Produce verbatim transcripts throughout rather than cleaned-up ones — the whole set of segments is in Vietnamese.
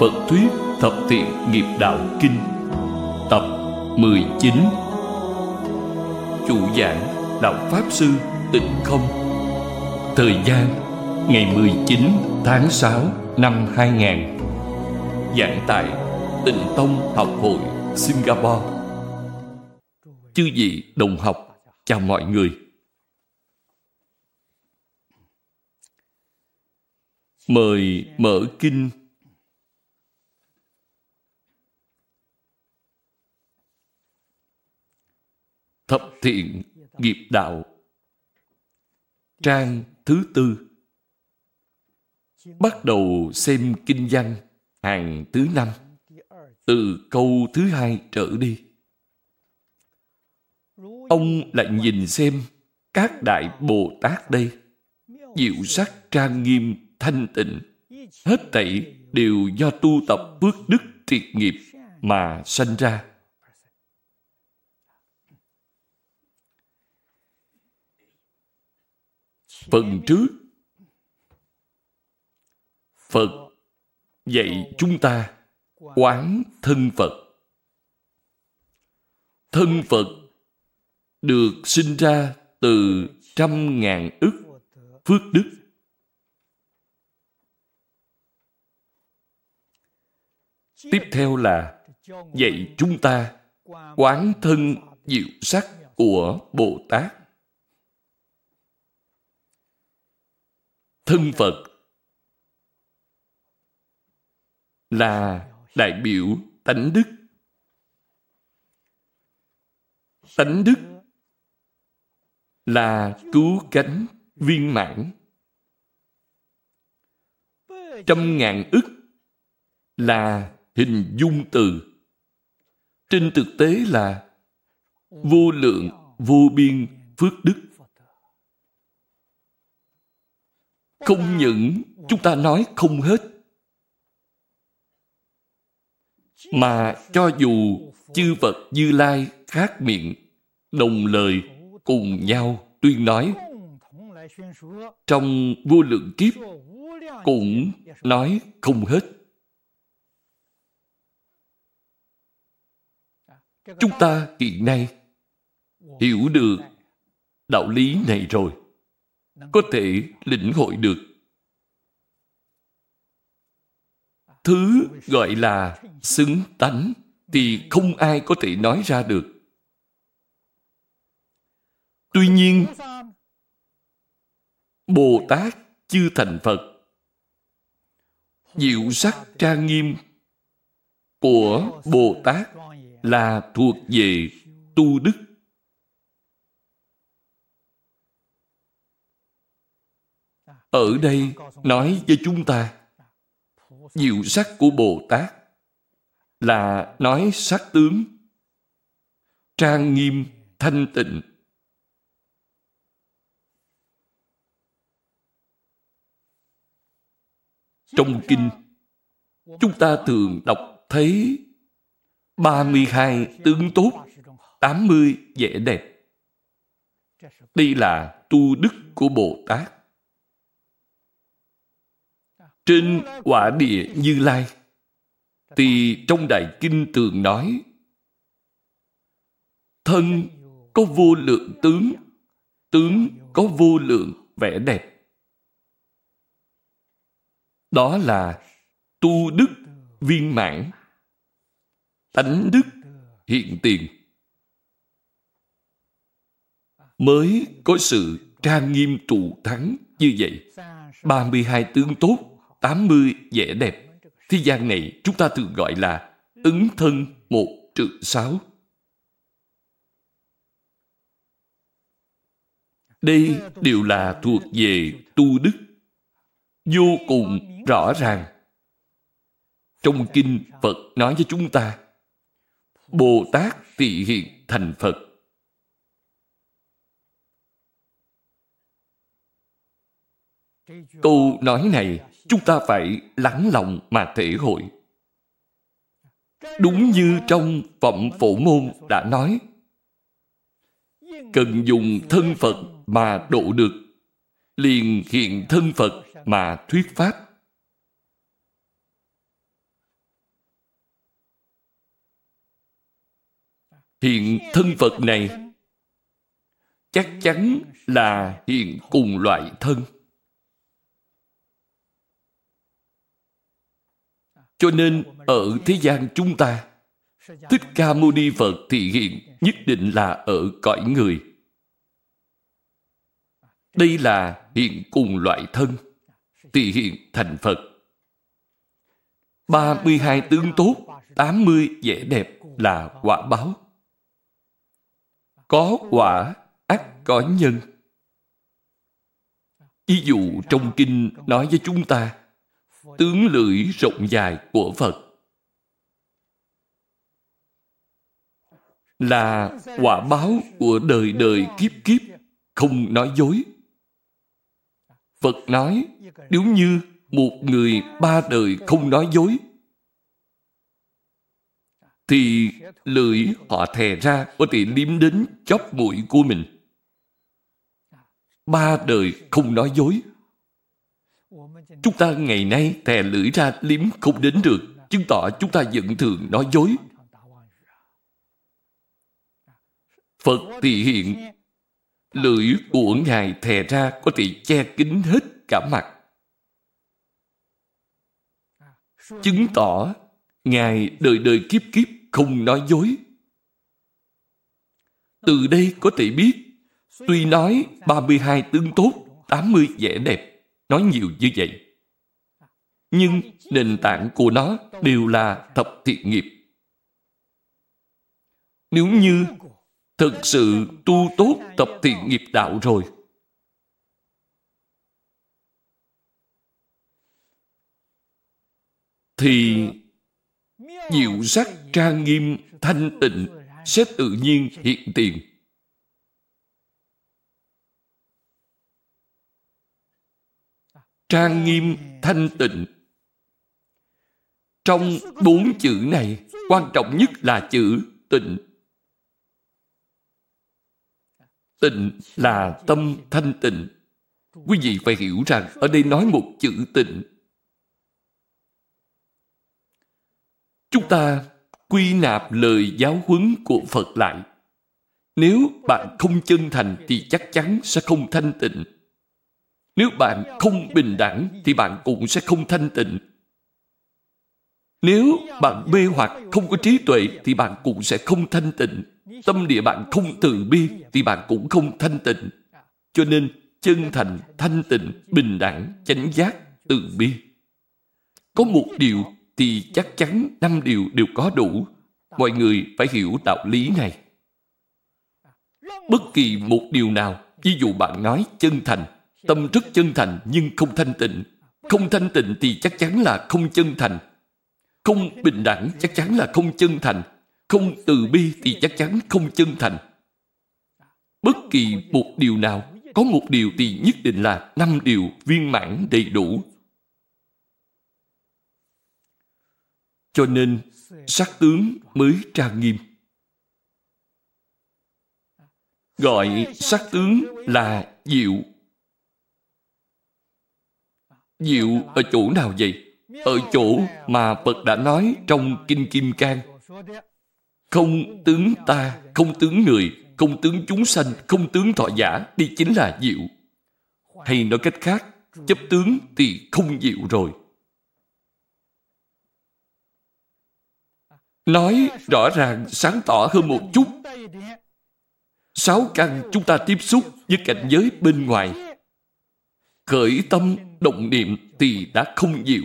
Phật thuyết Thập Thiện Nghiệp Đạo Kinh, tập mười chín. Chủ giảng Đạo Pháp Sư Tịnh Không. Thời gian ngày mười chín tháng sáu năm hai nghìn. Giảng tại Tịnh Tông Học Hội Singapore. Chư vị đồng học, chào mọi người. Mời mở kinh Thập Thiện Nghiệp Đạo, trang thứ tư. Bắt đầu xem kinh văn hàng thứ năm, từ câu thứ hai trở đi. Ông lại nhìn xem các đại Bồ Tát đây, diệu sắc trang nghiêm thanh tịnh, hết thảy đều do tu tập phước đức thiện nghiệp mà sanh ra. Phần trước, Phật dạy chúng ta quán thân Phật. Thân Phật được sinh ra từ trăm ngàn ức phước đức. Tiếp theo là dạy chúng ta quán thân diệu sắc của Bồ Tát. Thân Phật là đại biểu tánh đức. Tánh đức là cứu cánh viên mãn. Trăm ngàn ức là hình dung từ. Trên thực tế là vô lượng vô biên phước đức. Không những chúng ta nói không hết, mà cho dù chư Phật Như Lai khác miệng, đồng lời cùng nhau tuyên nói, trong vô lượng kiếp cũng nói không hết. Chúng ta hiện nay hiểu được đạo lý này rồi, có thể lĩnh hội được. Thứ gọi là xứng tánh thì không ai có thể nói ra được. Tuy nhiên, Bồ Tát chưa thành Phật, diệu sắc trang nghiêm của Bồ Tát là thuộc về tu đức. Ở đây nói với chúng ta, diệu sắc của Bồ Tát là nói sắc tướng, trang nghiêm, thanh tịnh. Trong kinh, chúng ta thường đọc thấy ba mươi hai tướng tốt, tám mươi vẻ đẹp. Đây là tu đức của Bồ Tát. Trên quả địa Như Lai thì trong Đại Kinh thường nói thân có vô lượng tướng, tướng có vô lượng vẻ đẹp. Đó là tu đức viên mãn, tánh đức hiện tiền, mới có sự trang nghiêm trụ thắng như vậy. ba mươi hai tướng tốt, tám mươi vẻ đẹp. Thế gian này chúng ta thường gọi là ứng thân một trượng sáu. Đây đều là thuộc về tu đức, vô cùng rõ ràng. Trong kinh, Phật nói với chúng ta, Bồ Tát tỳ hiện thành Phật. Câu nói này chúng ta phải lắng lòng mà thể hội. Đúng như trong Phẩm Phổ Môn đã nói, cần dùng thân Phật mà độ được, liền hiện thân Phật mà thuyết pháp. hiện thân Phật này chắc chắn là hiện cùng loại thân. Cho nên ở thế gian chúng ta, Thích Ca Mâu Ni Phật thị hiện nhất định là ở cõi người. Đây là hiện cùng loại thân, thị hiện thành Phật. ba mươi hai tướng tốt, tám mươi vẻ đẹp là quả báo. Có quả, ắt có nhân. Ví dụ trong kinh nói với chúng ta tướng lưỡi rộng dài của Phật là quả báo của đời đời kiếp kiếp, không nói dối. Phật nói nếu như một người ba đời không nói dối thì lưỡi họ thè ra có thể liếm đến chóp mũi của mình. Ba đời không nói dối. Chúng ta ngày nay thè lưỡi ra liếm không đến được, chứng tỏ chúng ta vẫn thường nói dối. Phật thị hiện lưỡi của Ngài thè ra có thể che kín hết cả mặt, chứng tỏ Ngài đời đời kiếp kiếp không nói dối. Từ đây có thể biết, tuy nói ba mươi hai tướng tốt, tám mươi vẻ đẹp, nói nhiều như vậy, nhưng nền tảng của nó đều là thập thiện nghiệp. Nếu như thực sự tu tốt tập thiện nghiệp đạo rồi, thì diệu sắc trang nghiêm thanh tịnh sẽ tự nhiên hiện tiền. Trang nghiêm thanh tịnh, trong bốn chữ này quan trọng nhất là chữ tịnh. Tịnh là tâm thanh tịnh. Quý vị phải hiểu rằng ở đây nói một chữ tịnh. Chúng ta quy nạp lời giáo huấn của Phật lại. Nếu bạn không chân thành thì chắc chắn sẽ không thanh tịnh. Nếu bạn không bình đẳng thì bạn cũng sẽ không thanh tịnh. Nếu bạn mê hoặc không có trí tuệ thì bạn cũng sẽ không thanh tịnh. Tâm địa bạn không từ bi thì bạn cũng không thanh tịnh. Cho nên chân thành, thanh tịnh, bình đẳng, chánh giác, từ bi. Có một điều thì chắc chắn năm điều đều có đủ. Mọi người phải hiểu đạo lý này. Bất kỳ một điều nào, ví dụ bạn nói chân thành, tâm rất chân thành nhưng không thanh tịnh. Không thanh tịnh thì chắc chắn là không chân thành. Không bình đẳng chắc chắn là không chân thành. Không từ bi thì chắc chắn không chân thành. Bất kỳ một điều nào, có một điều thì nhất định là năm điều viên mãn đầy đủ. Cho nên sắc tướng mới trang nghiêm. Gọi sắc tướng là diệu. Diệu ở chỗ nào vậy? Ở chỗ mà Phật đã nói trong Kinh Kim Cang. Không tướng ta, không tướng người, không tướng chúng sanh, không tướng thọ giả, đây chính là diệu. Hay nói cách khác, chấp tướng thì không diệu rồi. Nói rõ ràng sáng tỏ hơn một chút. Sáu căn chúng ta tiếp xúc với cảnh giới bên ngoài, khởi tâm động niệm thì đã không diệu.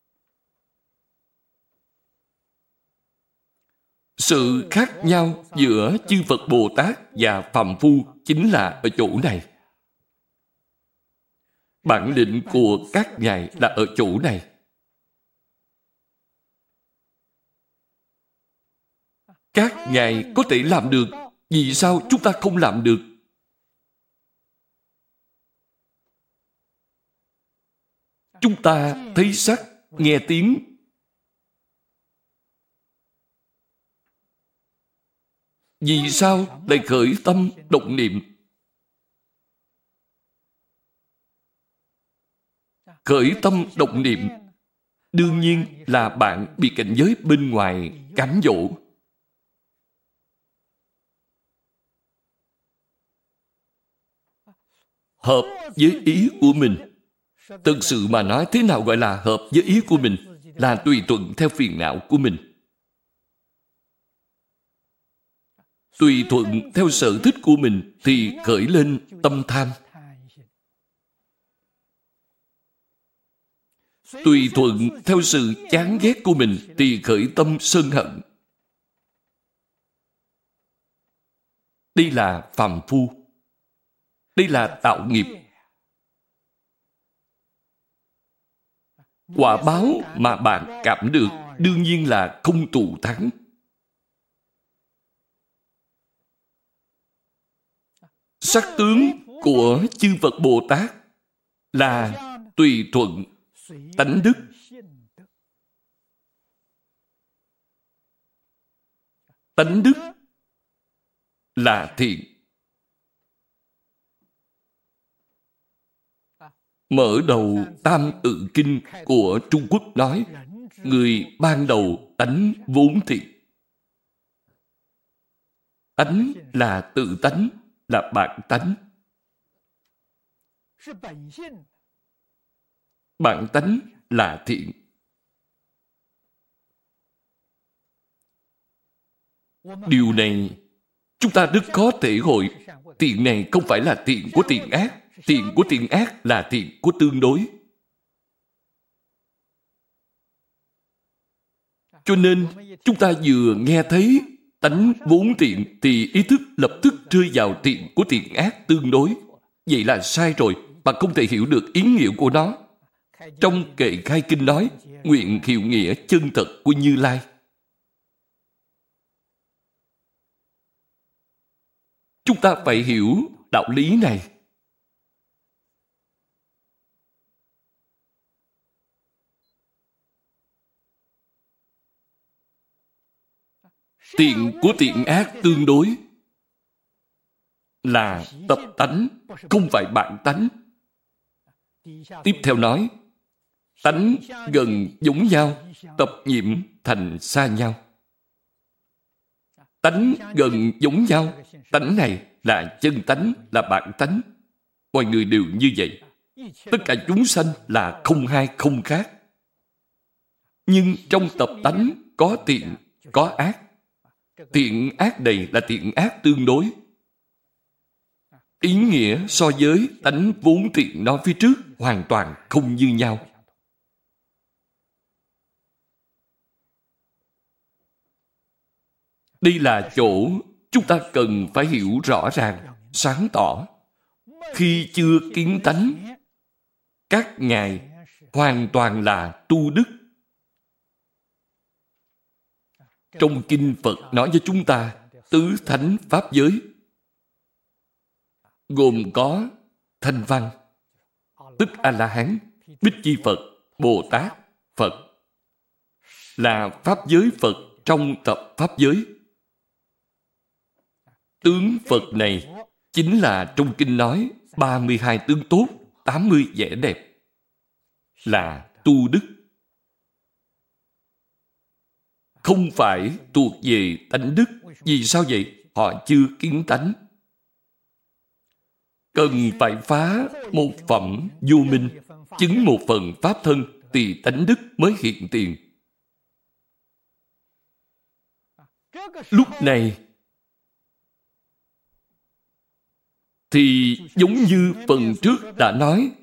Sự khác nhau giữa chư Phật Bồ Tát và phàm phu chính là ở chỗ này. Bản lĩnh của các ngài là ở chỗ này. Các ngài có thể làm được, vì sao chúng ta không làm được? Chúng ta thấy sắc, nghe tiếng, vì sao lại khởi tâm động niệm? Khởi tâm động niệm đương nhiên là bạn bị cảnh giới bên ngoài cám dỗ. hợp với ý của mình. Thực sự mà nói, thế nào gọi là hợp với ý của mình? Là tùy thuận theo phiền não của mình. Tùy thuận theo sở thích của mình thì khởi lên tâm tham. Tùy thuận theo sự chán ghét của mình thì khởi tâm sân hận. Đây là phàm phu. Đây là tạo nghiệp. Quả báo mà bạn cảm được đương nhiên là không tù thắng. Sắc tướng của chư Phật Bồ Tát là tùy thuận tánh đức. Tánh đức là thiện. Mở đầu Tam Tự Kinh của Trung Quốc nói, người ban đầu tánh vốn thiện. Tánh là tự tánh, là bản tánh. Bản tánh là thiện. Điều này chúng ta rất khó thể hội. Thiện này không phải là thiện của thiện ác. Thiện của thiện ác là thiện của tương đối. Cho nên chúng ta vừa nghe thấy tánh vốn thiện thì ý thức lập tức rơi vào thiện của thiện ác tương đối. Vậy là sai rồi. Bạn không thể hiểu được ý nghĩa của nó. Trong kệ khai kinh nói, nguyện hiệu nghĩa chân thật của Như Lai. Chúng ta phải hiểu đạo lý này. Thiện của thiện ác tương đối là tập tánh, không phải bản tánh. Tiếp theo nói, tánh gần giống nhau, tập nhiễm thành xa nhau. Tánh gần giống nhau, tánh này là chân tánh, là bản tánh. Mọi người đều như vậy. Tất cả chúng sanh là không hai không khác. Nhưng trong tập tánh có thiện, có ác. Thiện ác này là thiện ác tương đối. Ý nghĩa so với tánh vốn thiện nói phía trước hoàn toàn không như nhau. Đây là chỗ chúng ta cần phải hiểu rõ ràng, sáng tỏ. Khi chưa kiến tánh, các ngài hoàn toàn là tu đức. Trong Kinh Phật nói với chúng ta tứ thánh pháp giới, gồm có Thanh Văn, tức A-la-hán, Bích Chi Phật, Bồ Tát, Phật, là pháp giới Phật trong tập pháp giới. Tướng Phật này chính là trong Kinh nói ba mươi hai tướng tốt, tám mươi vẻ đẹp, là tu đức. Không phải thuộc về tánh đức. Vì sao vậy? Họ chưa kiến tánh. Cần phải phá một phẩm vô minh, chứng một phần pháp thân thì tánh đức mới hiện tiền. Lúc này thì giống như phần trước đã nói,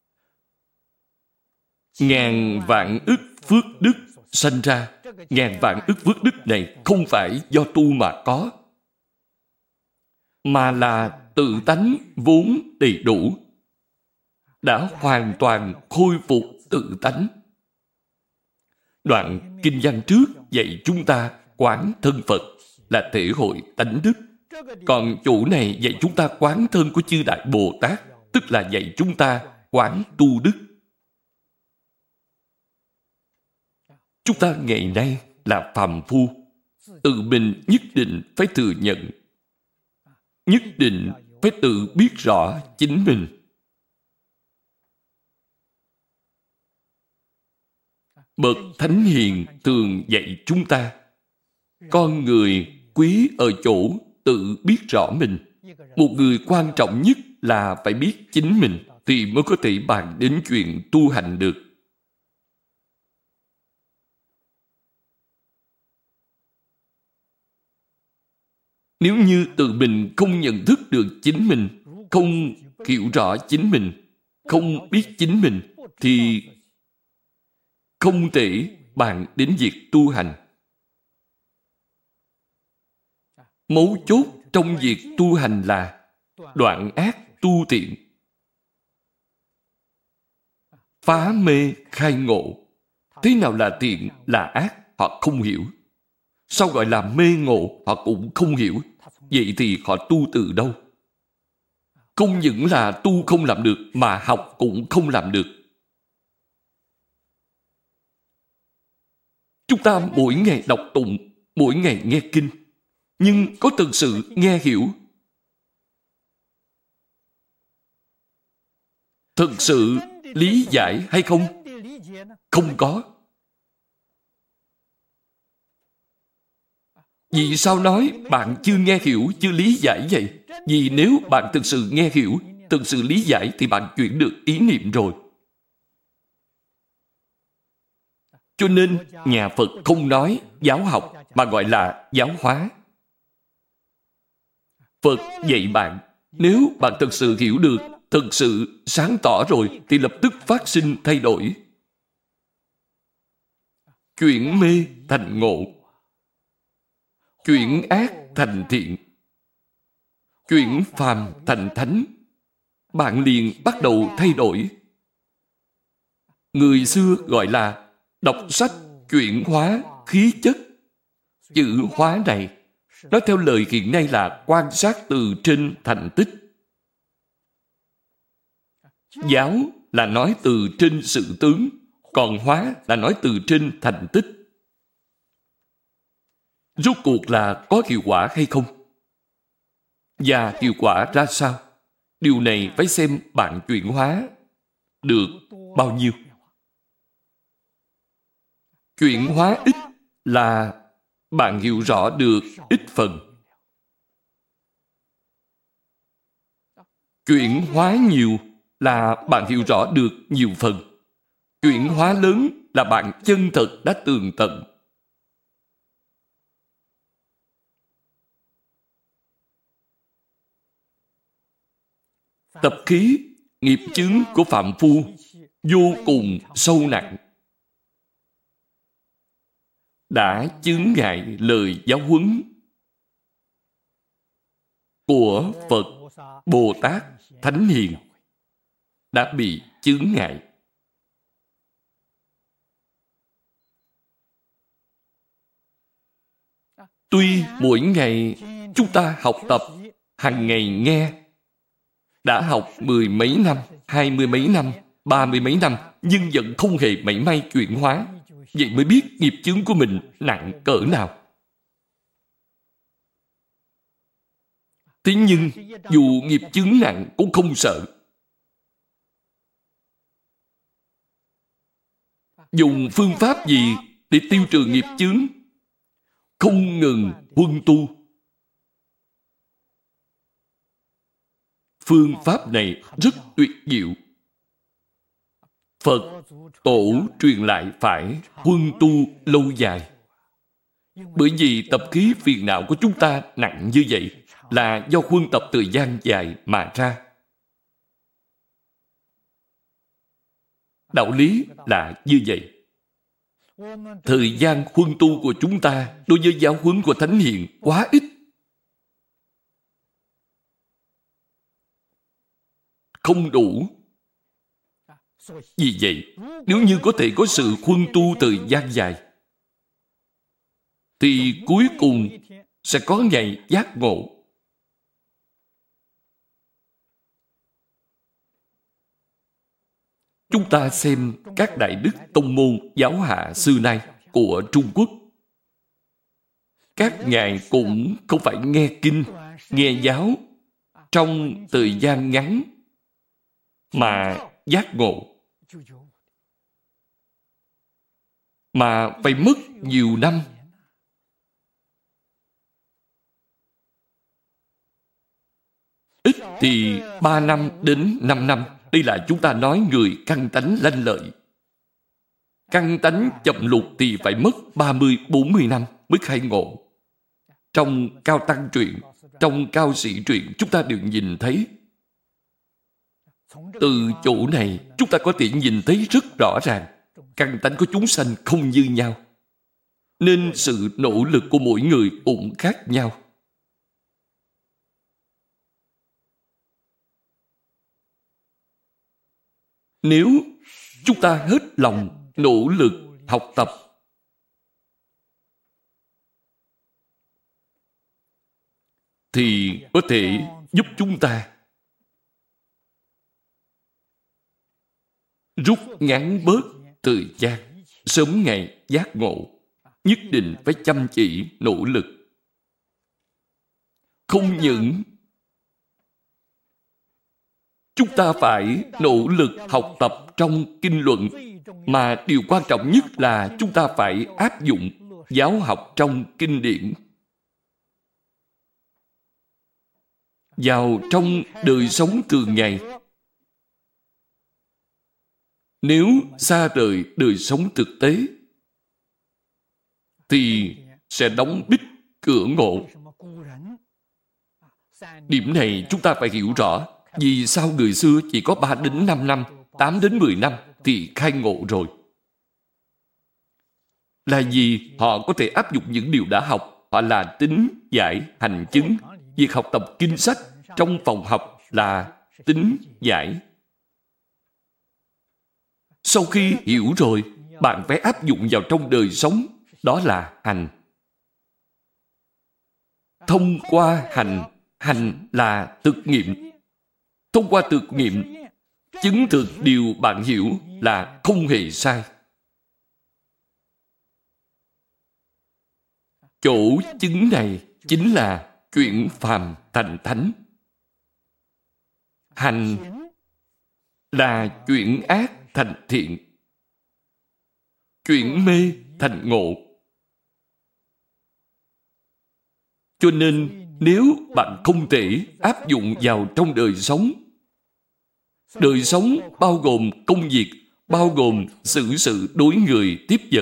ngàn vạn ức phước đức sanh ra. Ngàn vạn ức phước đức này không phải do tu mà có, mà là tự tánh vốn đầy đủ, đã hoàn toàn khôi phục tự tánh. Đoạn kinh văn trước dạy chúng ta quán thân Phật là thể hội tánh đức. Còn chỗ này dạy chúng ta quán thân của chư Đại Bồ Tát, tức là dạy chúng ta quán tu đức. Chúng ta ngày nay là phàm phu, tự mình nhất định phải thừa nhận, nhất định phải tự biết rõ chính mình. Bậc Thánh Hiền thường dạy chúng ta, con người quý ở chỗ tự biết rõ mình. Một người quan trọng nhất là phải biết chính mình thì mới có thể bàn đến chuyện tu hành được. Nếu như tự mình không nhận thức được chính mình, không hiểu rõ chính mình, không biết chính mình, thì không thể bàn đến việc tu hành. Mấu chốt trong việc tu hành là đoạn ác tu thiện, phá mê khai ngộ. Thế nào là thiện, là ác, họ không hiểu. Sao gọi là mê ngộ, họ cũng không hiểu. Vậy thì họ tu từ đâu? Không những là tu không làm được, mà học cũng không làm được. Chúng ta mỗi ngày đọc tụng, mỗi ngày nghe kinh, nhưng có thực sự nghe hiểu, thực sự lý giải hay không? Không có. Vì sao nói bạn chưa nghe hiểu, chưa lý giải vậy? Vì nếu bạn thực sự nghe hiểu, thực sự lý giải thì bạn chuyển được ý niệm rồi. Cho nên nhà Phật không nói giáo học mà gọi là giáo hóa. Phật dạy bạn, nếu bạn thực sự hiểu được, thực sự sáng tỏ rồi thì lập tức phát sinh thay đổi. Chuyển mê thành ngộ, chuyển ác thành thiện, chuyển phàm thành thánh. Bạn liền bắt đầu thay đổi. Người xưa gọi là đọc sách chuyển hóa khí chất. Chữ hóa này, nói theo lời hiện nay là quan sát từ trên thành tích. Giáo là nói từ trên sự tướng, còn hóa là nói từ trên thành tích. Rốt cuộc là có hiệu quả hay không? Và hiệu quả ra sao? Điều này phải xem bạn chuyển hóa được bao nhiêu. Chuyển hóa ít là bạn hiểu rõ được ít phần. Chuyển hóa nhiều là bạn hiểu rõ được nhiều phần. Chuyển hóa lớn là bạn chân thật đã tường tận. Tập khí, nghiệp chướng của phạm phu vô cùng sâu nặng, đã chướng ngại lời giáo huấn của Phật, Bồ Tát, Thánh Hiền, đã bị chướng ngại. Tuy mỗi ngày chúng ta học tập, hàng ngày nghe, đã học mười mấy năm, hai mươi mấy năm, ba mươi mấy năm, nhưng vẫn không hề mảy may chuyển hóa. Vậy mới biết nghiệp chướng của mình nặng cỡ nào. Thế nhưng, dù nghiệp chướng nặng cũng không sợ. Dùng phương pháp gì để tiêu trừ nghiệp chướng? Không ngừng huân tu. Phương pháp này rất tuyệt diệu. Phật, Tổ truyền lại phải huân tu lâu dài. Bởi vì tập khí phiền não của chúng ta nặng như vậy là do huân tập thời gian dài mà ra. Đạo lý là như vậy. Thời gian huân tu của chúng ta đối với giáo huấn của Thánh Hiền quá ít. Không đủ. Vì vậy, nếu như có thể có sự huân tu thời gian dài, thì cuối cùng sẽ có ngày giác ngộ. Chúng ta xem các đại đức tông môn giáo hạ xưa nay của Trung Quốc. Các ngài cũng không phải nghe kinh, nghe giáo trong thời gian ngắn mà giác ngộ, mà phải mất nhiều năm. Ít thì ba năm đến năm năm. Đây là chúng ta nói người căn tánh lanh lợi. Căn tánh chậm lục thì phải mất ba mươi bốn mươi năm mới khai ngộ. Trong Cao Tăng truyện, trong Cao Sĩ truyện, chúng ta đều nhìn thấy. Từ chỗ này, chúng ta có thể nhìn thấy rất rõ ràng căn tánh của chúng sanh không như nhau, nên sự nỗ lực của mỗi người cũng khác nhau. Nếu chúng ta hết lòng nỗ lực học tập, thì có thể giúp chúng ta rút ngắn bớt thời gian, sớm ngày giác ngộ. Nhất định phải chăm chỉ nỗ lực. Không những chúng ta phải nỗ lực học tập trong kinh luận, mà điều quan trọng nhất là chúng ta phải áp dụng giáo học trong kinh điển vào trong đời sống thường ngày. Nếu xa rời đời sống thực tế thì sẽ đóng bít cửa ngộ. Điểm này chúng ta phải hiểu rõ. Vì sao người xưa chỉ có ba đến năm năm, tám đến mười năm thì khai ngộ rồi? Là vì họ có thể áp dụng những điều đã học. Họ là tín giải hành chứng. Việc học tập kinh sách trong phòng học là tín giải. Sau khi hiểu rồi, bạn phải áp dụng vào trong đời sống. Đó là hành. Thông qua hành, hành là thực nghiệm. Thông qua thực nghiệm, chứng thực điều bạn hiểu là không hề sai. Chỗ chứng này chính là chuyển phàm thành thánh. Hành là chuyển ác thành thiện, chuyển mê thành ngộ. Cho nên nếu bạn không thể áp dụng vào trong đời sống, đời sống bao gồm công việc, bao gồm xử sự đối người tiếp vật,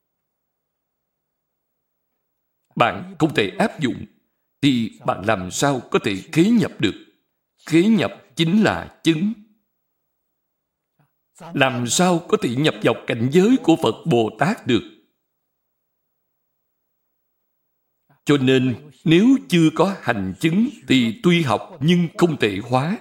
bạn không thể áp dụng, thì bạn làm sao có thể khế nhập được? Khế nhập chính là chứng. Làm sao có thể nhập vào cảnh giới của Phật Bồ Tát được? Cho nên, nếu chưa có hành chứng thì tuy học nhưng không thể hóa.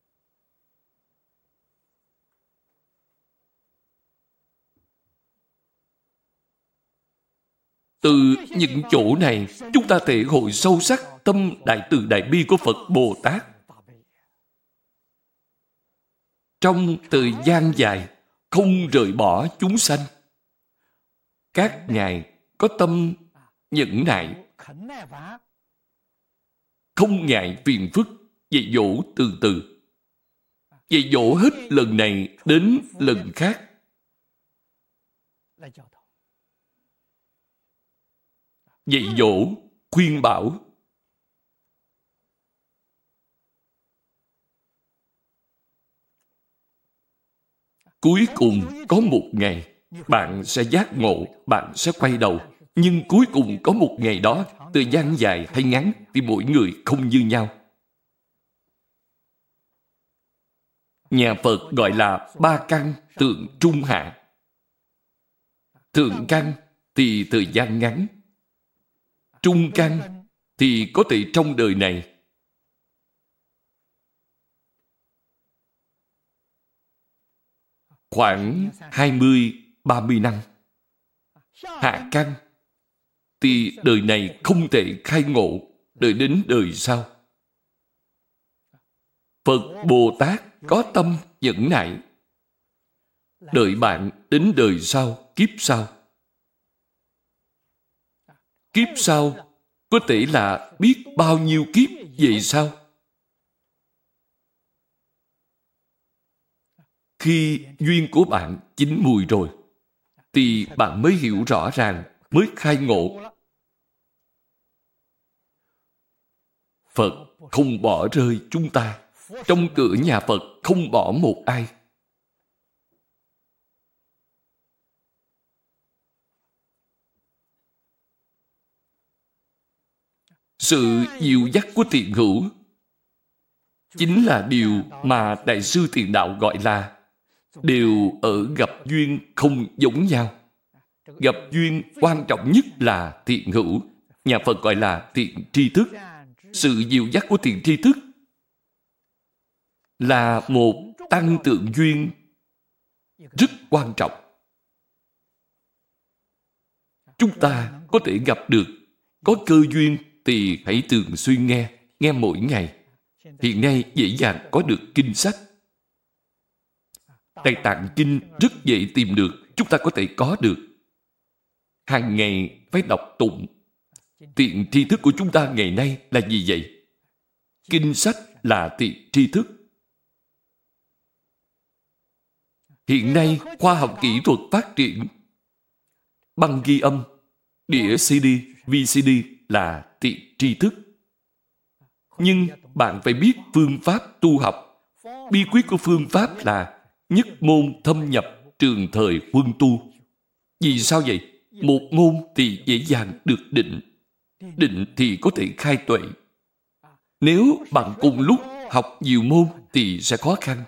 Từ những chỗ này, chúng ta thể hội sâu sắc tâm đại từ đại bi của Phật Bồ Tát. Trong thời gian dài, không rời bỏ chúng sanh. Các ngài có tâm nhẫn nại, không ngại phiền phức, dạy dỗ từ từ. Dạy dỗ hết lần này đến lần khác. Dạy dỗ, khuyên bảo. Cuối cùng có một ngày, bạn sẽ giác ngộ, bạn sẽ quay đầu. Nhưng cuối cùng có một ngày đó, thời gian dài hay ngắn thì mỗi người không như nhau. Nhà Phật gọi là ba căn thượng trung hạ. Thượng căn thì thời gian ngắn. Trung căn thì có thể trong đời này. Khoảng hai mươi ba mươi năm. Hạ căn thì đời này không thể khai ngộ, đợi đến đời sau. Phật Bồ Tát có tâm nhẫn nại, đợi bạn đến đời sau, kiếp sau. Kiếp sau có thể là biết bao nhiêu kiếp về sau. Khi duyên của bạn chín mùi rồi, thì bạn mới hiểu rõ ràng, mới khai ngộ. Phật không bỏ rơi chúng ta. trong cửa nhà Phật không bỏ một ai. Sự dìu dắt của thiện hữu chính là điều mà Đại sư Thiền Đạo gọi là đều ở gặp duyên không giống nhau. Gặp duyên quan trọng nhất là thiện hữu, nhà Phật gọi là thiện tri thức. Sự dìu dắt của thiện tri thức là một tăng tượng duyên rất quan trọng. Chúng ta có thể gặp được, có cơ duyên thì hãy thường xuyên nghe, nghe mỗi ngày. Hiện nay dễ dàng có được kinh sách. Tây Tạng Kinh rất dễ tìm được, chúng ta có thể có được. Hàng ngày phải đọc tụng. Thiện tri thức của chúng ta ngày nay là gì vậy? Kinh sách là thiện tri thức. Hiện nay khoa học kỹ thuật phát triển. Băng ghi âm, đĩa xê đê, vê xê đê là thiện tri thức. Nhưng bạn phải biết phương pháp tu học. Bí quyết của phương pháp là nhất môn thâm nhập, trường thời huân tu. Vì sao vậy? Một môn thì dễ dàng được định. Định thì có thể khai tuệ. Nếu bạn cùng lúc học nhiều môn thì sẽ khó khăn.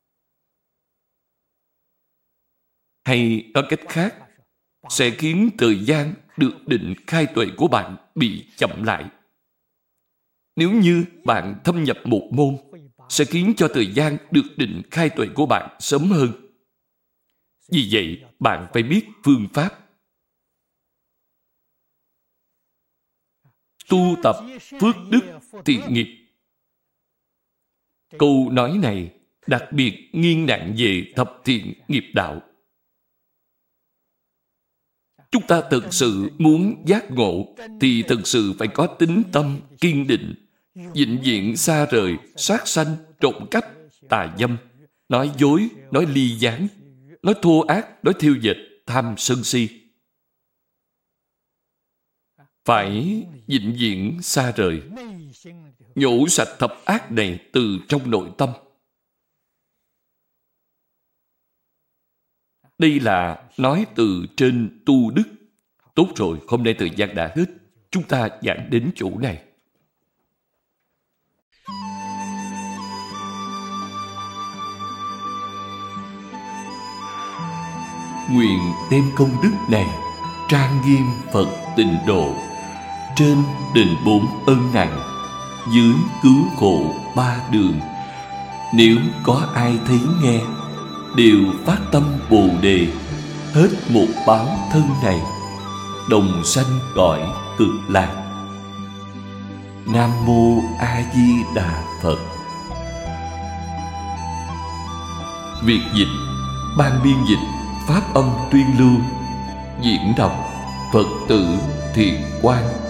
Hay nói cách khác, sẽ khiến thời gian được định khai tuệ của bạn bị chậm lại. Nếu như bạn thâm nhập một môn, sẽ khiến cho thời gian được định khai tuệ của bạn sớm hơn. Vì vậy, bạn phải biết phương pháp. Tu tập phước đức thiện nghiệp. Câu nói này đặc biệt nghiêng nặng về thập thiện nghiệp đạo. Chúng ta thực sự muốn giác ngộ thì thực sự phải có tín tâm kiên định, vĩnh viễn xa rời sát sanh, trộm cắp, tà dâm, nói dối, nói ly gián, nói thô ác, nói thiêu dệt, tham sân si. Phải vĩnh viễn xa rời, nhổ sạch thập ác này từ trong nội tâm. Đây là nói từ trên tu đức. Tốt rồi, hôm nay thời gian đã hết. Chúng ta giảng đến chỗ này. Nguyện đem công đức này trang nghiêm Phật Tịnh Độ, trên đền bốn ân nặng, dưới cứu khổ ba đường. Nếu có ai thấy nghe, đều phát tâm Bồ Đề, hết một báo thân này, đồng sanh cõi Cực Lạc. Nam Mô A Di Đà Phật. Việc dịch, ban biên dịch Pháp Âm Tuyên Lưu, diễn đọc Phật tử Thiện Quang.